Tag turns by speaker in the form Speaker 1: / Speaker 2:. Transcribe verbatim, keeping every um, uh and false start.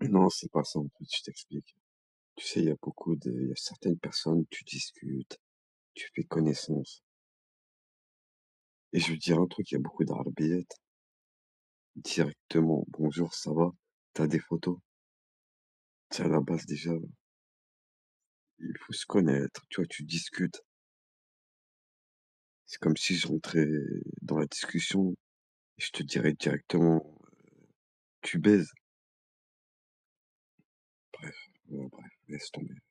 Speaker 1: Non, c'est pas ça en fait, je t'explique. Tu sais, il y a beaucoup de il y a certaines personnes, tu discutes, tu fais connaissance et je veux dire un truc, il y a beaucoup d'arabillettes. Directement: «Bonjour, ça va? T'as des photos?» Tu sais, à la base déjà, il faut se connaître, tu vois? Tu discutes. C'est comme si je rentrais dans la discussion et je te dirais directement: «Tu baises?» Bref, ouais, bref, laisse tomber.